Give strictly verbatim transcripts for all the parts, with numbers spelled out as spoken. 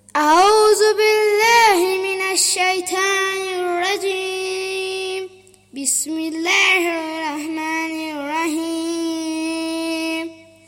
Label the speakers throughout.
Speaker 1: أعوذ بالله من الشيطان الرجيم. بسم الله الرحمن الرحيم.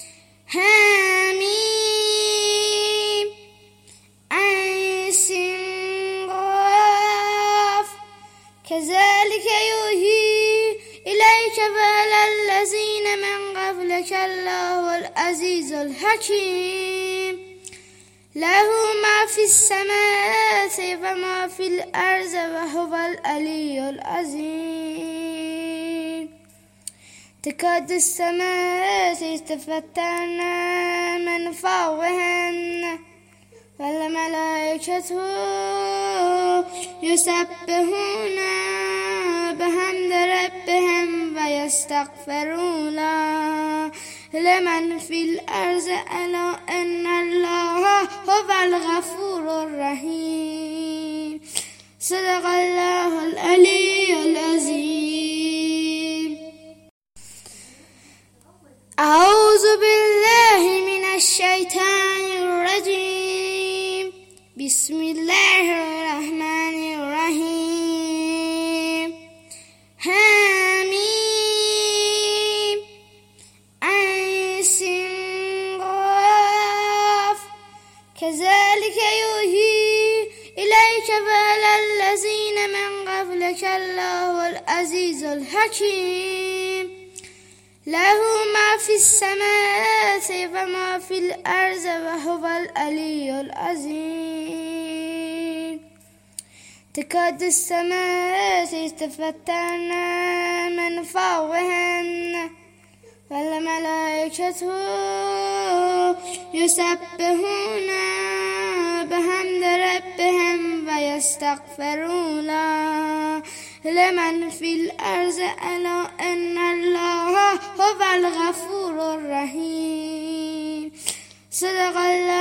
Speaker 1: حميم عين سين قاف كذلك يوحي إليك وإلى الذين من قبلك الله العزيز الحكيم. له ما في السماوات وما في الأرض وهو العلي العظيم. تكاد السماوات يتفطرن من فوقهن والملائكة يسبحون بحمد ربهم ويستغفرون لمن في الأرض ألا إن الله هو الغفور الرحيم. صدق الله العلي العظيم. أعوذ بالله من الشيطان الرجيم. بسم الله الرحمن الرحيم. حميم عين سين قاف كذلك يوحي إليك وإلى الذين من قبلك الله العزيز الحكيم. له ما في السماوات وما في الأرض وهو العلي العظيم. تكاد السماوات يتفطرن من فوقهن والملائكة يسبحون بحمد ربهم ويستغفرون لمن في الأرض ألا إن الله هو الغفور الرحيم. صدق الله